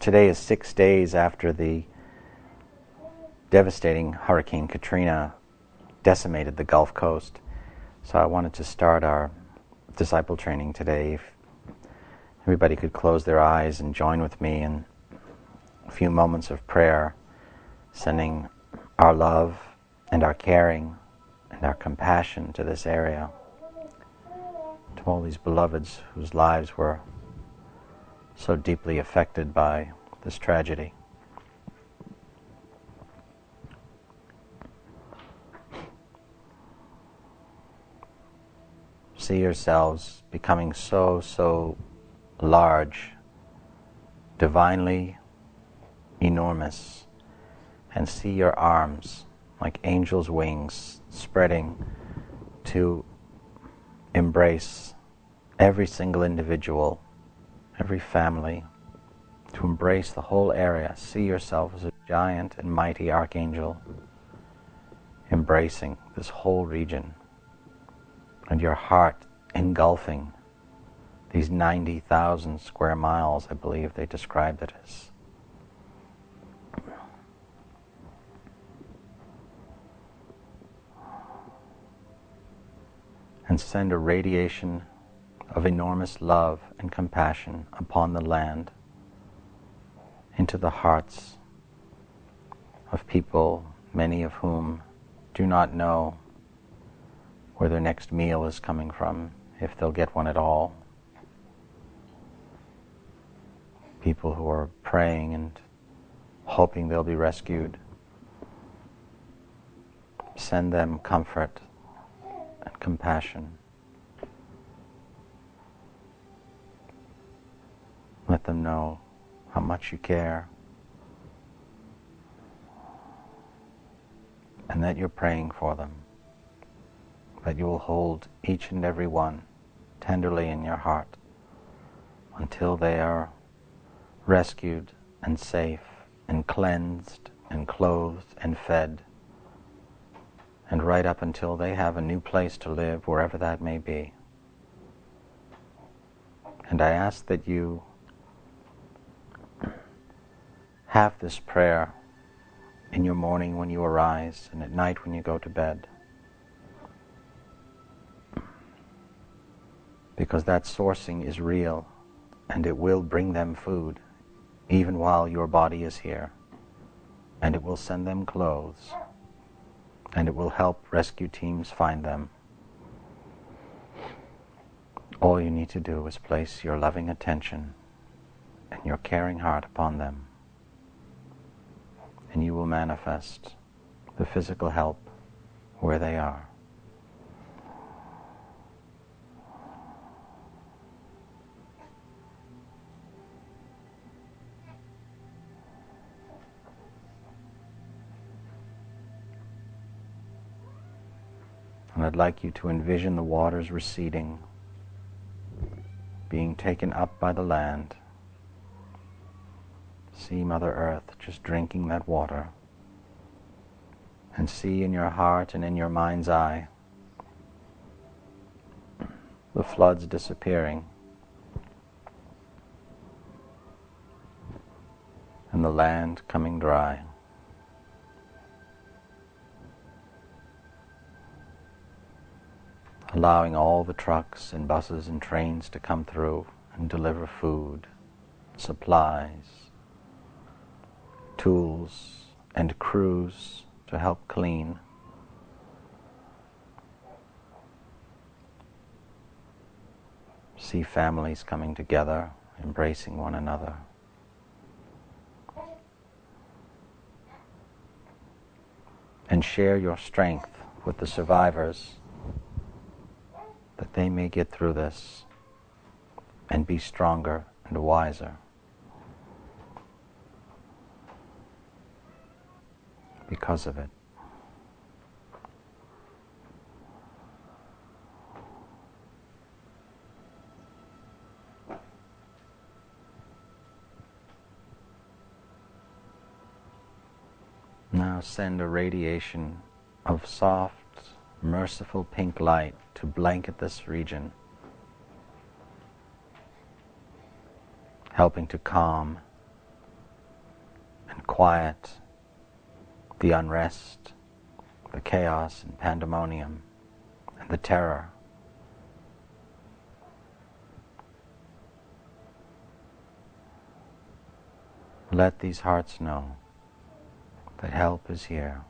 Today is 6 days after the devastating Hurricane Katrina decimated the Gulf Coast. So I wanted to start our disciple training today. If everybody could close their eyes and join with me in a few moments of prayer, sending our love and our caring and our compassion to this area, to all these beloveds whose lives were so deeply affected by this tragedy. See yourselves becoming so large, divinely enormous, and see your arms like angels' wings spreading to embrace every single individual, every family, to embrace the whole area. See yourself as a giant and mighty archangel embracing this whole region, and your heart engulfing these 90,000 square miles, I believe they described it as. And send a radiation of enormous love and compassion upon the land, into the hearts of people, many of whom do not know where their next meal is coming from, if they'll get one at all. People who are praying and hoping they'll be rescued. Send them comfort and compassion. Let them know how much you care, and that you're praying for them, that you will hold each and every one tenderly in your heart until they are rescued and safe and cleansed and clothed and fed, and right up until they have a new place to live, wherever that may be. And I ask that you have this prayer in your morning when you arise and at night when you go to bed, because that sourcing is real and it will bring them food even while your body is here, and it will send them clothes, and it will help rescue teams find them. All you need to do is place your loving attention and your caring heart upon them, and you will manifest the physical help where they are. And I'd like you to envision the waters receding, being taken up by the land. See Mother Earth just drinking that water, and see in your heart and in your mind's eye the floods disappearing and the land coming dry. Allowing all the trucks and buses and trains to come through and deliver food, supplies, tools, and crews to help clean. See families coming together, embracing one another. And share your strength with the survivors, that they may get through this and be stronger and wiser because of it. Now send a radiation of soft, merciful pink light to blanket this region, helping to calm quiet, the unrest, the chaos and pandemonium, and the terror. Let these hearts know that help is here.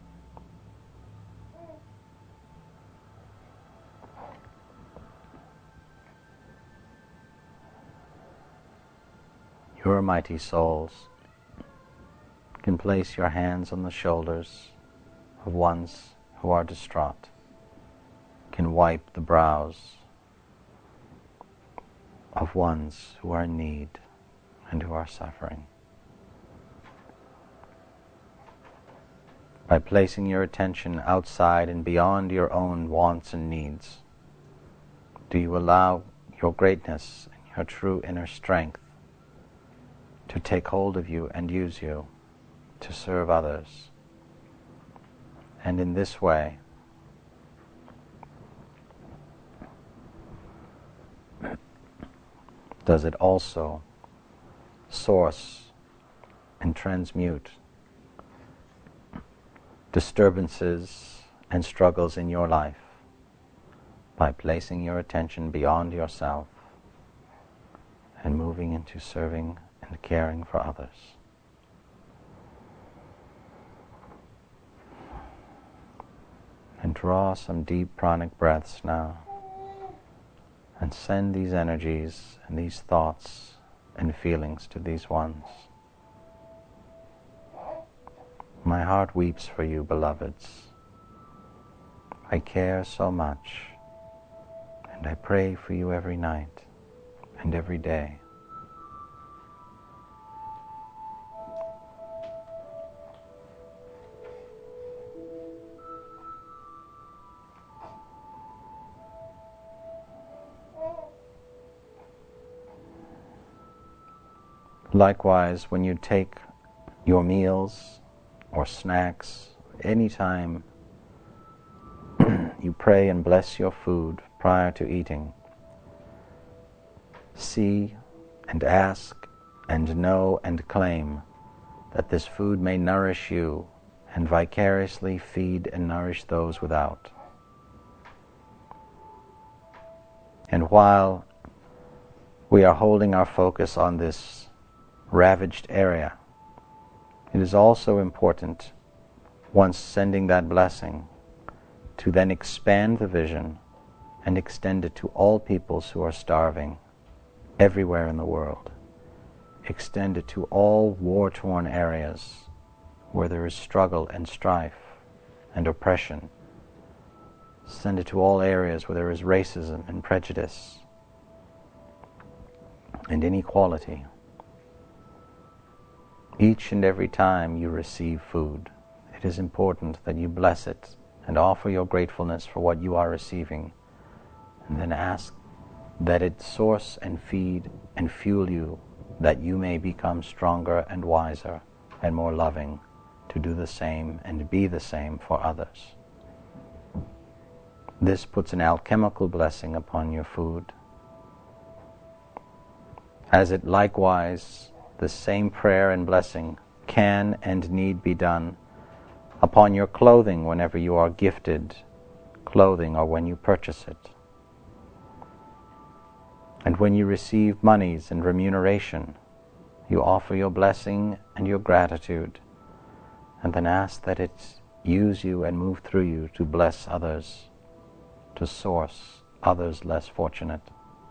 Your mighty souls can place your hands on the shoulders of ones who are distraught, can wipe the brows of ones who are in need and who are suffering. By placing your attention outside and beyond your own wants and needs, do you allow your greatness and your true inner strength to take hold of you and use you to serve others. And in this way, does it also source and transmute disturbances and struggles in your life by placing your attention beyond yourself and moving into serving and caring for others. And draw some deep pranic breaths now and send these energies and these thoughts and feelings to these ones. My heart weeps for you, beloveds. I care so much, and I pray for you every night and every day. Likewise, when you take your meals or snacks, anytime you pray and bless your food prior to eating, see and ask and know and claim that this food may nourish you and vicariously feed and nourish those without. And while we are holding our focus on this ravaged area, it is also important, once sending that blessing, to then expand the vision and extend it to all peoples who are starving everywhere in the world. Extend it to all war-torn areas where there is struggle and strife and oppression. Send it to all areas where there is racism and prejudice and inequality. Each and every time you receive food, it is important that you bless it and offer your gratefulness for what you are receiving, and then ask that it source and feed and fuel you, that you may become stronger and wiser and more loving to do the same and be the same for others. This puts an alchemical blessing upon your food, as it likewise, the same prayer and blessing can and need be done upon your clothing whenever you are gifted clothing or when you purchase it. And when you receive monies and remuneration, you offer your blessing and your gratitude, and then ask that it use you and move through you to bless others, to source others less fortunate.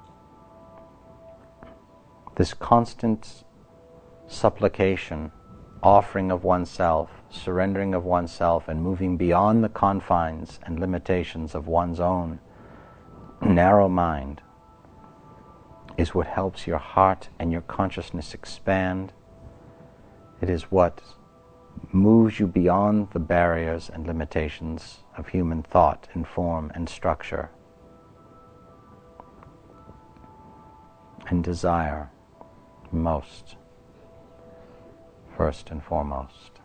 This constant supplication, offering of oneself, surrendering of oneself, and moving beyond the confines and limitations of one's own narrow mind is what helps your heart and your consciousness expand. It is what moves you beyond the barriers and limitations of human thought and form and structure and desire most. First and foremost.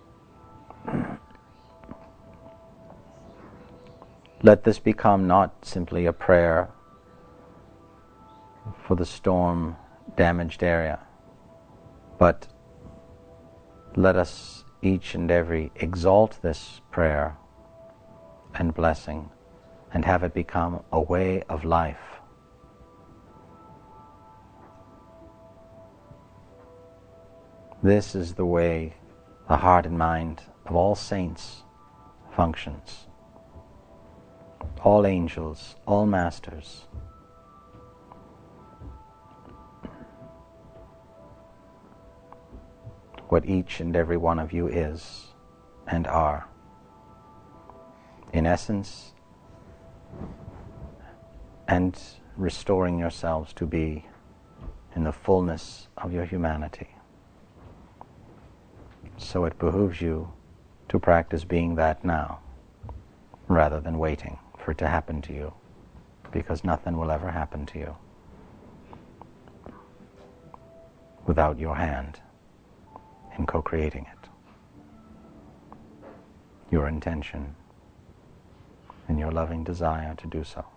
Let this become not simply a prayer for the storm-damaged area, but let us each and every exalt this prayer and blessing and have it become a way of life. This is the way the heart and mind of all saints functions. All angels, all masters. What each and every one of you is and are. In essence, and restoring yourselves to be in the fullness of your humanity. So it behooves you to practice being that now, rather than waiting for it to happen to you, because nothing will ever happen to you without your hand in co-creating it. Your intention and your loving desire to do so.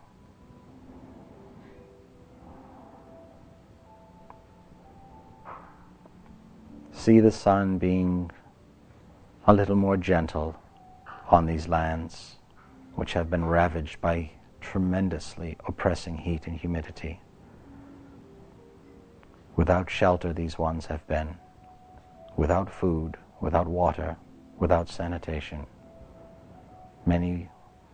See the sun being a little more gentle on these lands which have been ravaged by tremendously oppressing heat and humidity. Without shelter these ones have been, without food, without water, without sanitation. Many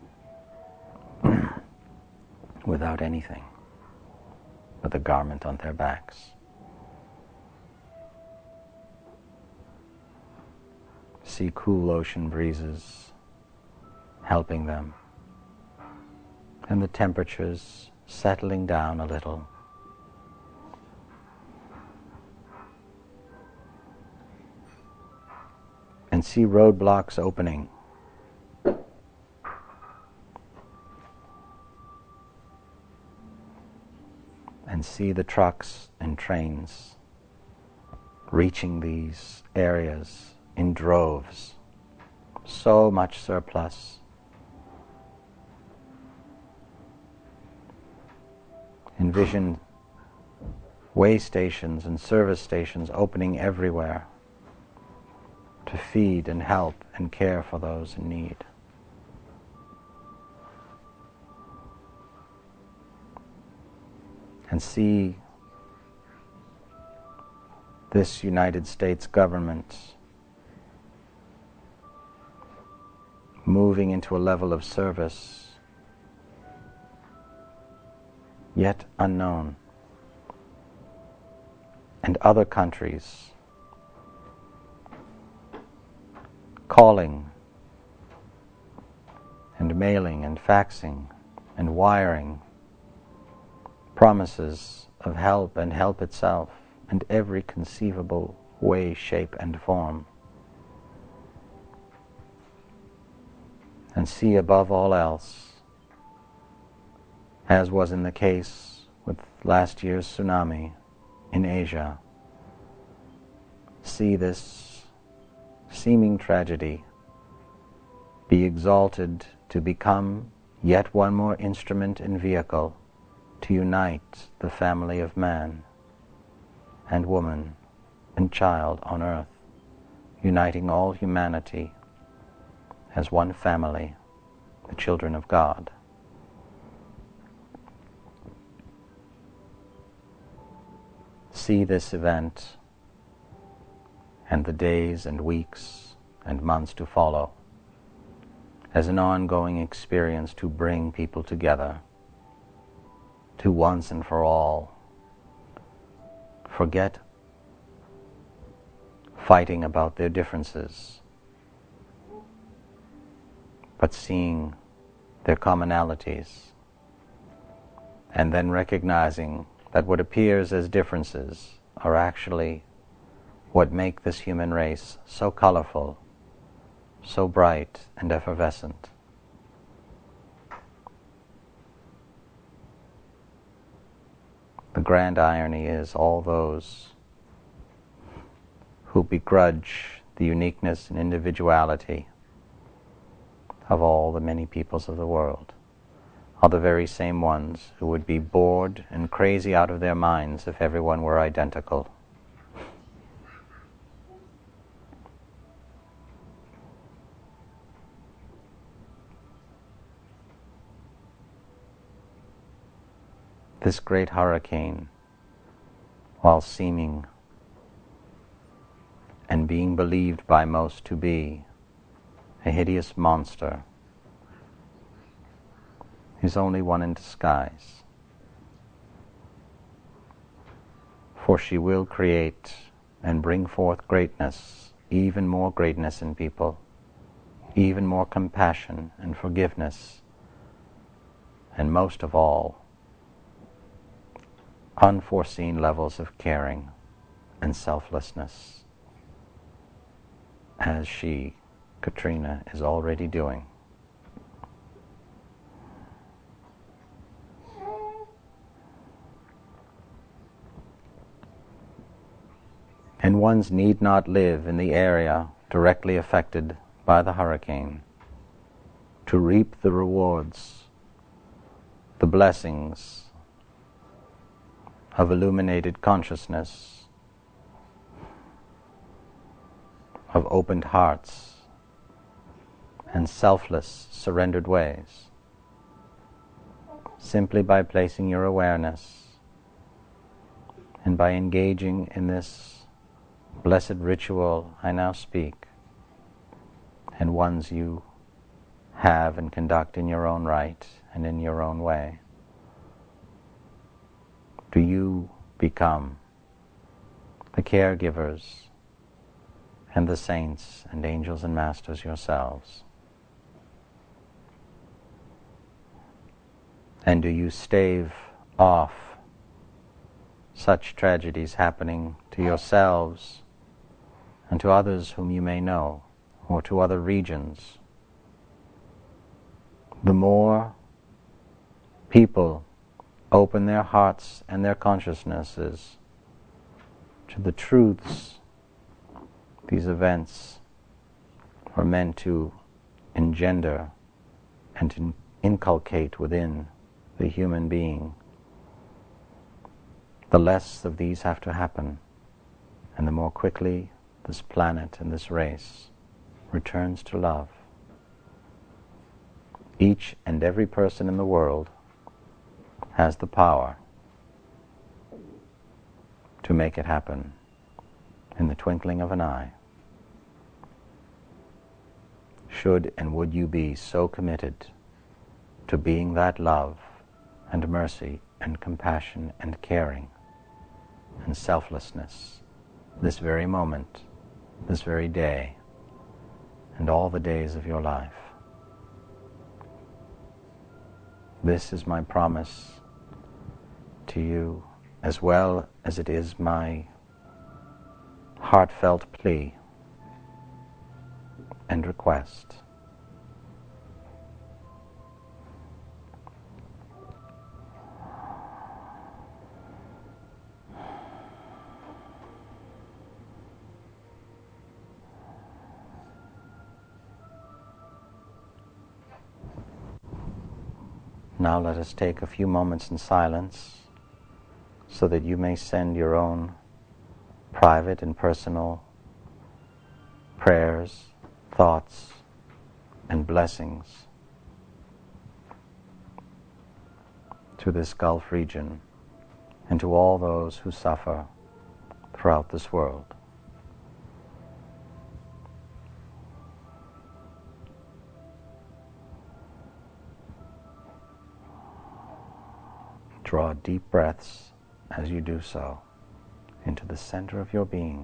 without anything but the garment on their backs. See cool ocean breezes helping them, and the temperatures settling down a little. And see roadblocks opening. And see the trucks and trains reaching these areas in droves. So much surplus. Envision way stations and service stations opening everywhere to feed and help and care for those in need. And see this United States government moving into a level of service yet unknown, and other countries calling and mailing and faxing and wiring promises of help and help itself in every conceivable way, shape, and form. And see above all else, as was in the case with last year's tsunami in Asia, see this seeming tragedy be exalted to become yet one more instrument and vehicle to unite the family of man and woman and child on earth, uniting all humanity as one family, the children of God. See this event and the days and weeks and months to follow as an ongoing experience to bring people together, to once and for all forget fighting about their differences, but seeing their commonalities, and then recognizing that what appears as differences are actually what make this human race so colorful, so bright and effervescent. The grand irony is all those who begrudge the uniqueness and individuality of all the many peoples of the world are the very same ones who would be bored and crazy out of their minds if everyone were identical. this great hurricane, while seeming and being believed by most to be a hideous monster, is only one in disguise. For she will create and bring forth greatness, even more greatness in people, even more compassion and forgiveness, and most of all, unforeseen levels of caring and selflessness, as she, Katrina, is already doing. And ones need not live in the area directly affected by the hurricane to reap the rewards, the blessings of illuminated consciousness, of opened hearts and selfless, surrendered ways, simply by placing your awareness and by engaging in this blessed ritual I now speak, and ones you have and conduct in your own right and in your own way. Do you become the caregivers and the saints and angels and masters yourselves? And do you stave off such tragedies happening to yourselves and to others whom you may know, or to other regions? The more people open their hearts and their consciousnesses to the truths these events are meant to engender and to inculcate within the human being, the less of these have to happen, and the more quickly this planet and this race returns to love. Each and every person in the world has the power to make it happen in the twinkling of an eye. Should and would you be so committed to being that love and mercy and compassion and caring and selflessness this very moment, this very day, and all the days of your life? This is my promise to you, as well as it is my heartfelt plea and request. Now let us take a few moments in silence so that you may send your own private and personal prayers, thoughts, and blessings to this Gulf region and to all those who suffer throughout this world. Draw deep breaths as you do so into the center of your being,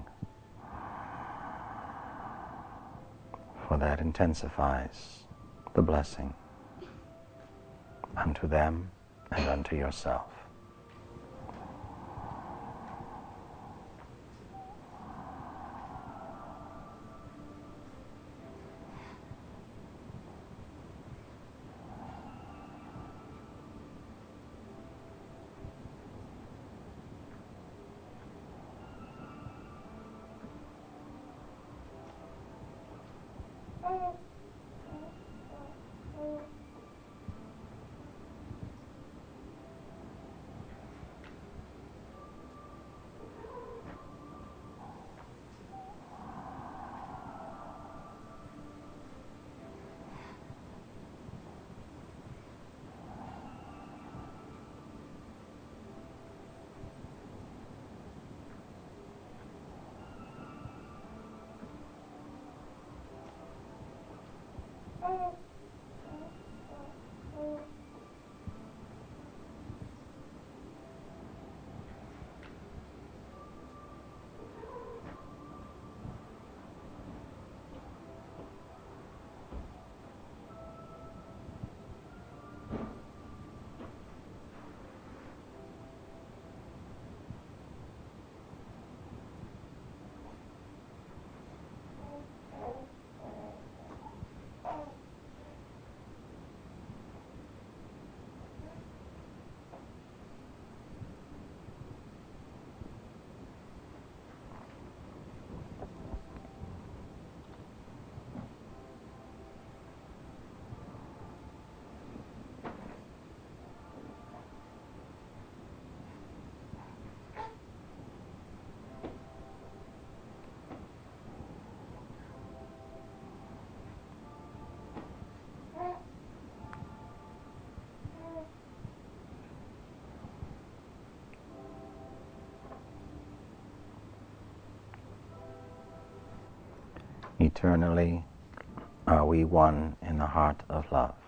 for that intensifies the blessing unto them and unto yourself. Eternally are we one in the heart of love.